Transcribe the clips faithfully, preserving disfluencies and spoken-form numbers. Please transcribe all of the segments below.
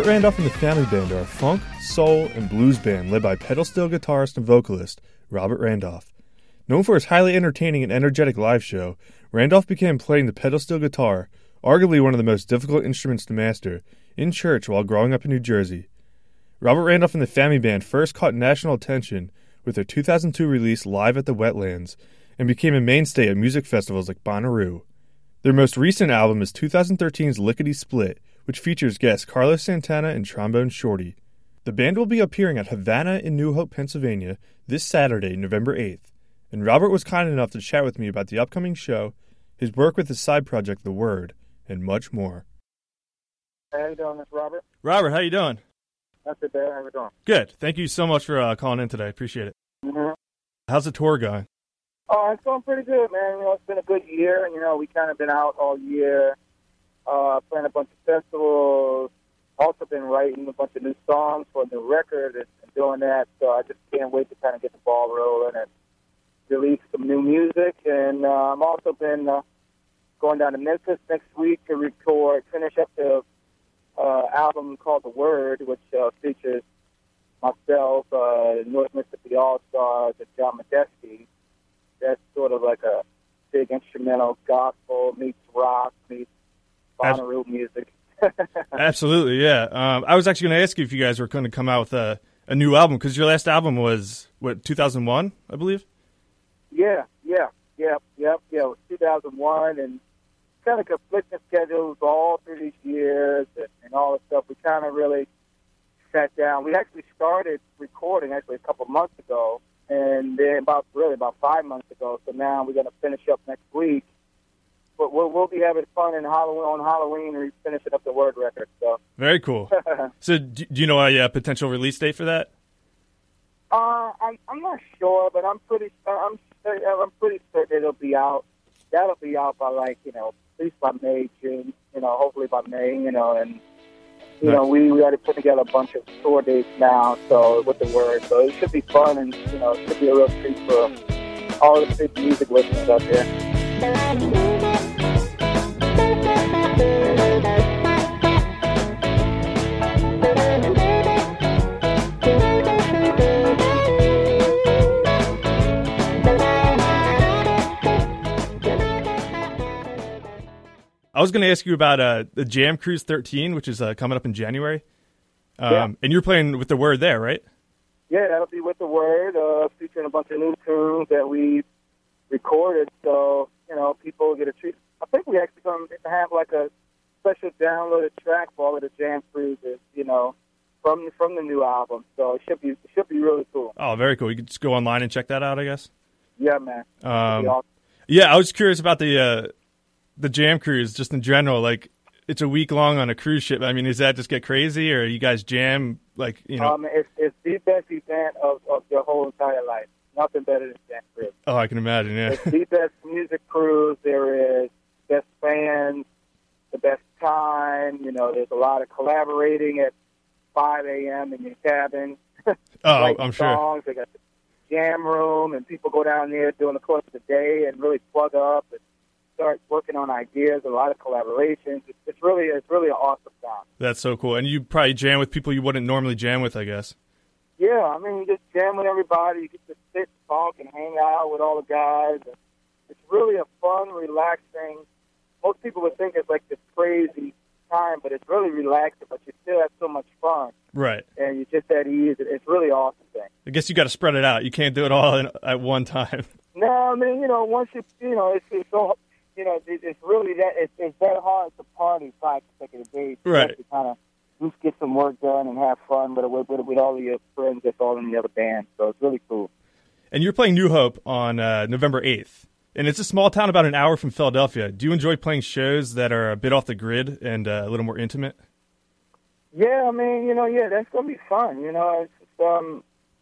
Robert Randolph and the Family Band are a funk, soul, and blues band led by pedal steel guitarist and vocalist Robert Randolph. Known for his highly entertaining and energetic live show, Randolph began playing the pedal steel guitar, arguably one of the most difficult instruments to master, in church while growing up in New Jersey. Robert Randolph and the Family Band first caught national attention with their two thousand two release Live at the Wetlands and became a mainstay at music festivals like Bonnaroo. Their most recent album is two thousand thirteen's Lickety Split, which features guests Carlos Santana and Trombone Shorty. The band will be appearing at Havana in New Hope, Pennsylvania this Saturday, November eighth, and Robert was kind enough to chat with me about the upcoming show, his work with his side project The Word, and much more. Hey, how you doing, Mister Robert? Robert, how you doing? Not too bad. How you doing? Good. Thank you so much for uh, calling in today. I appreciate it. Mm-hmm. How's the tour going? Oh, it's going pretty good, man. You know, it's been a good year. You know, we kind of been out all year, uh, playing a bunch of festivals. Also been writing a bunch of new songs for a new record and, and doing that. So I just can't wait to kind of get the ball rolling and release some new music. And uh, I've also been uh, going down to Memphis next week to record, finish up the uh, album called The Word, which uh, features myself, uh, North Mississippi All-Stars, and John Medeski. That's sort of like a big instrumental gospel meets rock meets Bonnaroo music. Absolutely, yeah. Um, I was actually going to ask you if you guys were going to come out with a, a new album, because your last album was, what, two thousand one, I believe? Yeah, yeah, yeah, yeah, yeah. It was two thousand one, and kind of conflicting schedules all through these years and, and all this stuff. We kind of really sat down. We actually started recording actually a couple months ago, and then about really about five months ago. So now we're going to finish up next week. But we'll, we'll be having fun in Halloween, on Halloween and finishing up the Word record. So very cool. So do you know a uh, potential release date for that? Uh, I, I'm not sure, but I'm pretty I'm I'm pretty certain it'll be out. That'll be out by like you know at least by May, June. You know, hopefully by May. You know, and you nice. know we we already put together a bunch of tour dates now. So with the Word, so it should be fun, and you know it should be a real treat for all the big music listeners out there. I was going to ask you about uh, the Jam Cruise thirteen, which is uh, coming up in January. Um, yeah. And you're playing with the Word there, right? Yeah, that'll be with the Word, uh, featuring a bunch of new tunes that we recorded. So, you know, people get a treat. I think we actually going to have like a special downloaded track for all of the Jam Cruises, you know, from from the new album. So it should be it should be really cool. Oh, very cool. You can just go online and check that out, I guess. Yeah, man. Um, awesome. Yeah, I was curious about the uh, the Jam Cruise just in general. Like, it's a week long on a cruise ship. I mean, does that just get crazy, or you guys jam like you know? Um, it's it's the best event of, of your whole entire life. Nothing better than Jam Cruise. Oh, I can imagine. Yeah, it's the best music cruise there is. Best fans, the best time. You know, there's a lot of collaborating at five a.m. in your cabin. Oh, I'm songs. sure. They got the jam room, and people go down there during the course of the day and really plug up and start working on ideas. A lot of collaborations. It's, it's really, it's really an awesome time. That's so cool. And you probably jam with people you wouldn't normally jam with, I guess. Yeah, I mean, you just jam with everybody. You get to sit, talk, and hang out with all the guys. And it's really a fun, relaxing. Most people would think it's like this crazy time, but it's really relaxing. But you still have so much fun, right? And you're just at ease. It's really an awesome thing. I guess you got to spread it out. You can't do it all in, at one time. No, I mean, you know, once you, you know, it's, it's so, you know, it, it's really that it's, it's that hard to party five consecutive days, right? To kind of just get some work done and have fun with with, with all of your friends that's all in the other band. So it's really cool. And you're playing New Hope on uh, November eighth. And it's a small town about an hour from Philadelphia. Do you enjoy playing shows that are a bit off the grid and uh, a little more intimate? Yeah, I mean, you know, yeah, that's going to be fun. You know, it's, it's, um,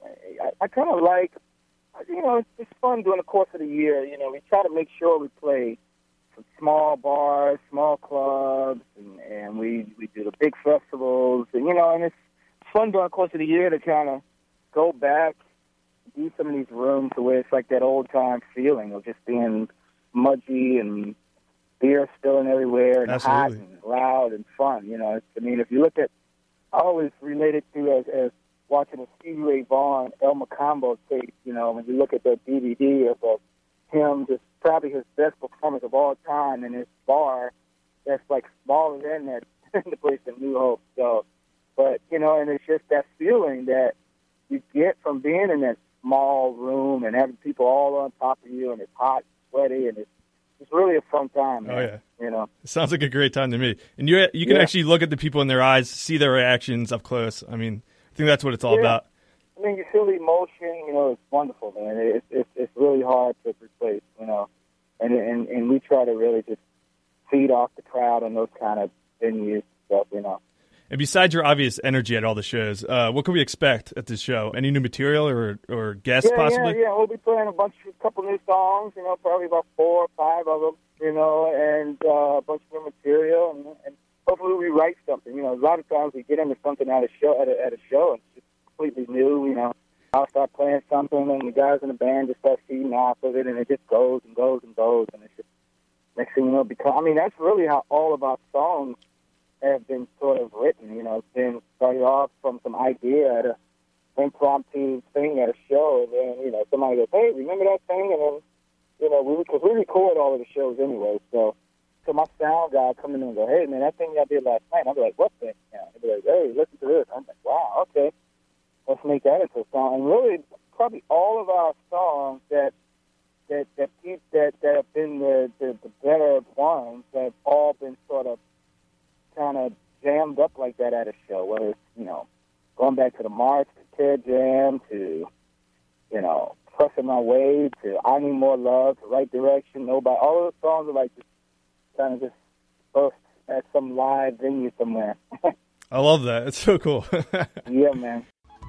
I, I kind of like, you know, it's, it's fun during the course of the year. You know, we try to make sure we play some small bars, small clubs, and, and we, we do the big festivals. And, you know, and it's fun during the course of the year to kind of go back, do some of these rooms to where it's like that old-time feeling of just being mudgy and beer spilling everywhere and Absolutely. hot and loud and fun. You know, it's, I mean, if you look at I always relate it to as, as watching a Stevie Ray Vaughan, El Macambo tape. You know, when you look at that D V D of uh, him, just probably his best performance of all time in his bar that's like smaller than that the place in New Hope. So, but, you know, and it's just that feeling that you get from being in that small room and having people all on top of you, and it's hot, sweaty, and it's it's really a fun time, man. Oh, yeah. You know? It sounds like a great time to me. And you you can Yeah. actually look at the people in their eyes, see their reactions up close. I mean, I think that's what it's all Yeah. about. I mean, you feel the emotion, you know, it's wonderful, man. It's, it's, it's really hard to replace, you know. And, and, and we try to really just feed off the crowd on those kind of venues and stuff, you know. And besides your obvious energy at all the shows, uh, what can we expect at this show? Any new material or or guests yeah, possibly? Yeah, yeah, we'll be playing a bunch, a couple new songs, you know, probably about four or five of them, you know, and uh, a bunch of new material, and, and hopefully we write something. You know, a lot of times we get into something at a show, at a, at a show, and it's just completely new, you know. I'll start playing something, and the guys in the band just start feeding off of it, and it just goes and goes and goes, and it's just, next thing you know, become, I mean, that's really how all of our songs have been sort of written. You know, it's been started off from some idea at a impromptu thing at a show, and then, you know, somebody goes, hey, remember that thing? And then, you know, we, because we record all of the shows anyway, so, so my sound guy come in and go, hey, man, that thing y'all did last night. I'll be like, what thing? Yeah. He'll be like, hey, listen to this. I'm like, wow, okay. Let's make that into a song. And really, probably all of our songs that that that that, that have been the, the, the better ones have all been sort of kind of jammed up like that at a show, whether it's, you know, going back to the March, to Tear Jam, to, you know, Pressing My Way, to I Need More Love, to Right Direction, Nobody. All of those songs are like just kind of just burst at some live venue somewhere. I love that. It's so cool. Yeah, man.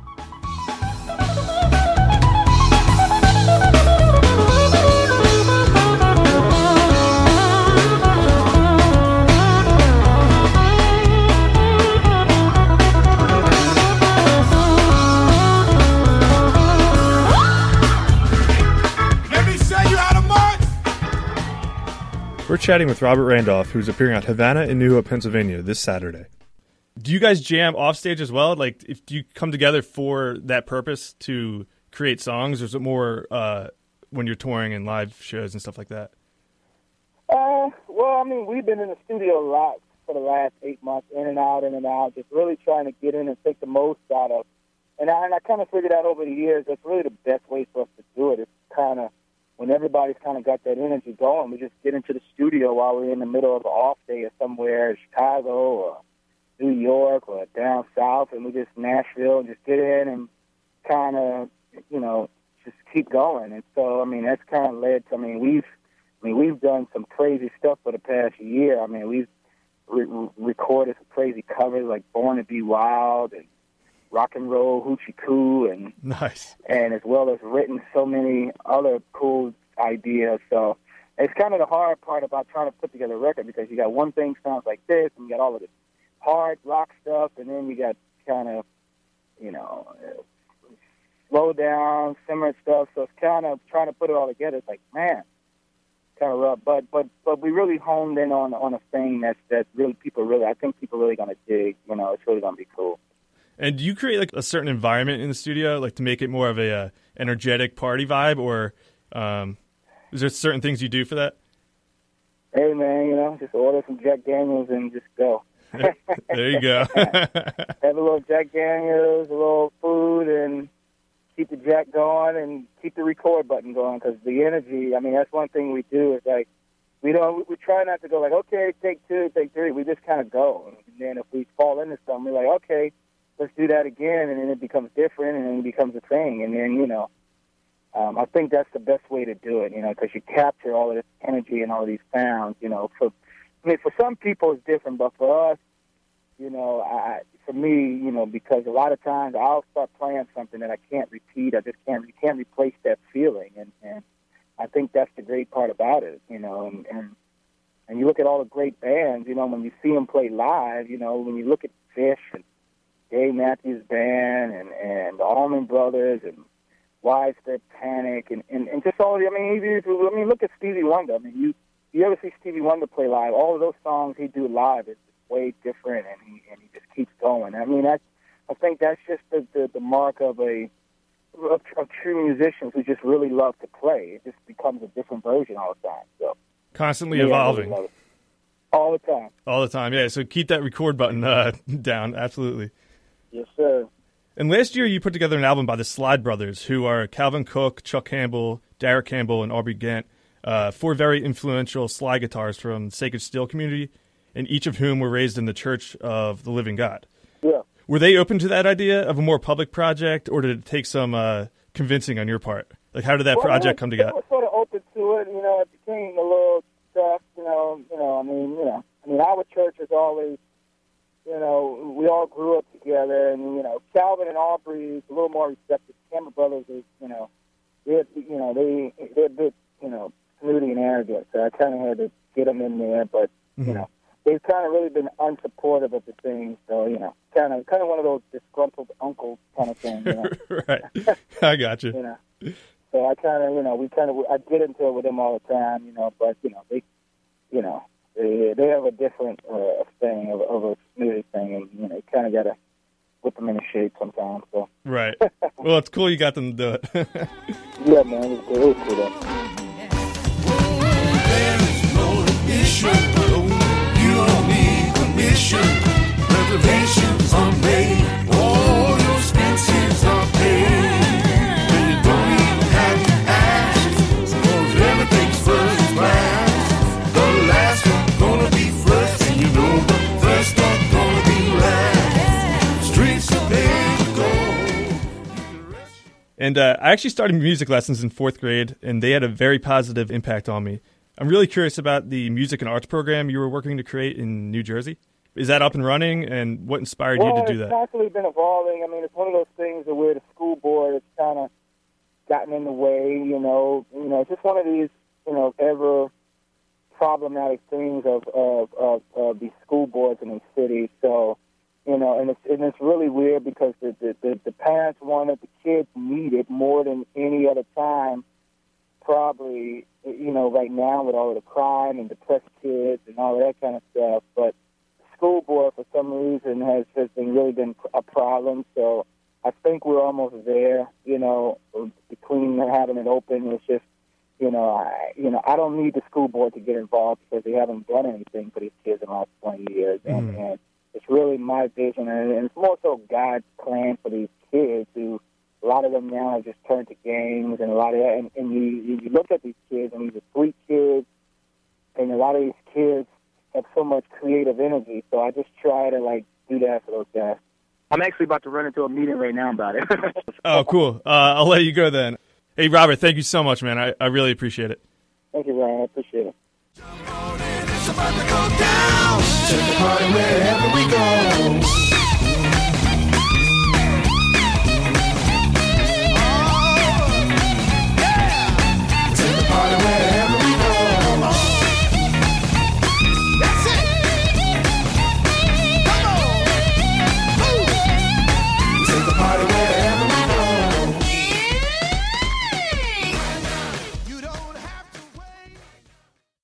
We're chatting with Robert Randolph, who's appearing at Havana in New Hope, Pennsylvania this Saturday. Do you guys jam off stage as well? Like, if do you come together for that purpose to create songs, or is it more uh, when you're touring and live shows and stuff like that? Uh, well, I mean, we've been in the studio a lot for the last eight months, in and out, in and out, just really trying to get in and take the most out of. And I, and I kind of figured out over the years that's really the best way for us to do it. It's kind of when everybody's kind of got that energy going, we just get into the studio while we're in the middle of an off day or somewhere in Chicago or New York or down south, and we just Nashville, and just get in and kind of, you know, just keep going. And so, I mean, that's kind of led to, I mean, we've, I mean, we've done some crazy stuff for the past year. I mean, we've re- recorded some crazy covers like Born to Be Wild and Rock and Roll Hoochie Coo, and Nice. and as well as written so many other cool ideas. So it's kind of the hard part about trying to put together a record, because you got one thing sounds like this, and you got all of this hard rock stuff, and then you got kind of, you know, uh, slow down, simmer stuff. So it's kind of trying to put it all together. It's like, man, kind of rough. But but but we really honed in on on a thing that's that really people really, I think people really gonna dig. You know, it's really gonna be cool. And do you create like a certain environment in the studio, like to make it more of a uh, energetic party vibe, or um, is there certain things you do for that? Hey man, you know, just order some Jack Daniels and just go. There you go. Have a little Jack Daniels, a little food, and keep the Jack going and keep the record button going, because the energy, I mean, that's one thing we do is like, we don't, we try not to go like, okay, take two, take three. We just kind of go. And then if we fall into something, we're like, okay, let's do that again, and then it becomes different, and then it becomes a thing. And then, you know, um, I think that's the best way to do it, you know, because you capture all of this energy and all of these sounds, you know. For, I mean, for some people it's different, but for us, you know, I, for me, you know, because a lot of times I'll start playing something that I can't repeat. I just can't, you can't replace that feeling, and, and I think that's the great part about it, you know. And, and and you look at all the great bands, you know, when you see them play live, you know, when you look at Fish and Dave Matthews Band and, and the Allman Brothers and Widespread Panic and, and, and just all the, I mean, even if, I mean, look at Stevie Wonder. I mean, you you ever see Stevie Wonder play live, all of those songs he do live is way different, and he, and he just keeps going. I mean, that's, I think that's just the, the, the mark of a of, of true musicians who just really love to play. It just becomes a different version all the time. So constantly yeah, evolving. Really all the time. All the time, yeah. So keep that record button uh, down, absolutely. Yes, sir. And last year you put together an album by the Slide Brothers, who are Calvin Cook, Chuck Campbell, Derek Campbell, and Aubrey Gant, uh, four very influential slide guitarists from the Sacred Steel community, and each of whom were raised in the Church of the Living God. Yeah. Were they open to that idea of a more public project, or did it take some uh, convincing on your part? Like, how did that well, project was, come together? I was sort of open to it. You know, it became a little tough. You know, you know. I mean, you know, I mean, our church is always, you know, we all grew up together, and you know, Calvin and Aubrey is a little more receptive. Campbell Brothers is, you know, they're, you know, they they're a bit, you know, snooty and arrogant. So I kind of had to get them in there, but mm-hmm. you know. They've kind of really been unsupportive of the thing, so you know, kind of, kind of one of those disgruntled uncles kind of thing. You know? Right, I got you. You know, so I kind of, you know, we kind of, I get into it with them all the time, you know, but you know, they, you know, they they have a different uh, thing of, of a snooty thing, and you know, you kind of got to whip them into shape sometimes. So right. Well, it's cool you got them to do it. Yeah, man, it was cool. It was cool though. There is no issue. You don't need permission. Reservations are made. All your expenses are paid. And you don't even have to ask, cause everything's first class. The last one's gonna be first, and you know the first one's gonna be last. Streets are paved with gold. And uh, I actually started music lessons in fourth grade, and they had a very positive impact on me. I'm really curious about the music and arts program you were working to create in New Jersey. Is that up and running, and what inspired well, you to do that? It's constantly been evolving. I mean, it's one of those things that where the school board has kind of gotten in the way, you know. You know, it's just one of these, you know, ever problematic things of, of, of, of these school boards in these cities. So, you know, and it's, and it's really weird because the, the, the, the parents wanted the kids needed more than any other time, probably, you know, right now with all of the crime and depressed kids and all of that kind of stuff. But the school board, for some reason, has, has been really been a problem. So I think we're almost there, you know, between having it open. It's just, you know, I, you know, I don't need the school board to get involved because they haven't done anything for these kids in the last twenty years. Mm. And, and it's really my vision, and it's more so God's plan for these kids who, a lot of them now have just turned to games, and a lot of that. And, and you, you look at these kids, and these are sweet kids, and a lot of these kids have so much creative energy. So I just try to like do that for those guys. I'm actually about to run into a meeting right now about it. Oh, cool. Uh, I'll let you go then. Hey, Robert, thank you so much, man. I, I really appreciate it. Thank you, Ryan. I appreciate it. It's about to go down. Check the party where